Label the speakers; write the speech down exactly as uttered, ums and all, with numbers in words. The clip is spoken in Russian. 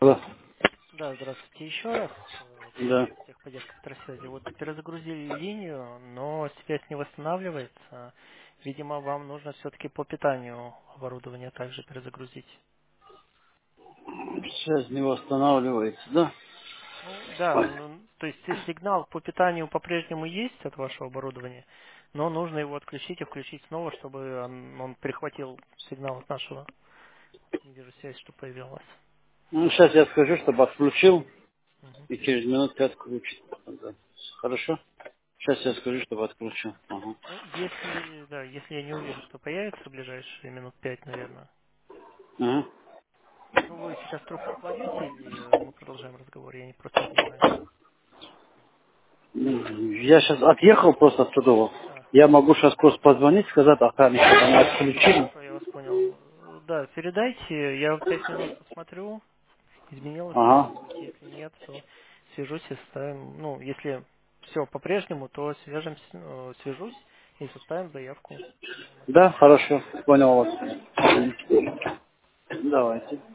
Speaker 1: Алло.
Speaker 2: Да, здравствуйте еще раз. Э,
Speaker 1: Да.
Speaker 2: Техподдержка Вторсвязи. Вот перезагрузили линию, но связь не восстанавливается. Видимо, вам нужно все-таки по питанию оборудование также перезагрузить.
Speaker 1: Связь не восстанавливается, да?
Speaker 2: Ну да, ну, то есть э, сигнал по питанию по-прежнему есть от вашего оборудования, но нужно его отключить и включить снова, чтобы он, он перехватил сигнал от нашего. Не вижу связь, что появилась.
Speaker 1: Ну, сейчас я скажу, чтобы отключил,
Speaker 2: Мгм.
Speaker 1: и через минут пять включит. Да. Хорошо? Сейчас я скажу, чтобы отключил. Ага.
Speaker 2: Ну, если, да, если я не увижу, что появится в ближайшие минут пять, наверное.
Speaker 1: Ага.
Speaker 2: Ну, вы сейчас трубку кладете или мы продолжаем разговор? Я не, просто не знаю.
Speaker 1: Я сейчас отъехал просто оттуда.
Speaker 2: А,
Speaker 1: Я могу сейчас просто позвонить, сказать охраннику, чтобы они
Speaker 2: хорошо,
Speaker 1: отключили.
Speaker 2: хорошо, я вас понял. Э, Да, передайте, я в пять минут посмотрю, изменилось ли
Speaker 1: Ага.
Speaker 2: что-нибудь. Если нет, то свяжусь и составим. Ну, если все по-прежнему, то свяжемся, э, свяжусь и составим заявку на
Speaker 1: Да,
Speaker 2: восстановление.
Speaker 1: хорошо. Понял вас.
Speaker 2: Хорошо, спасибо.
Speaker 1: Давайте.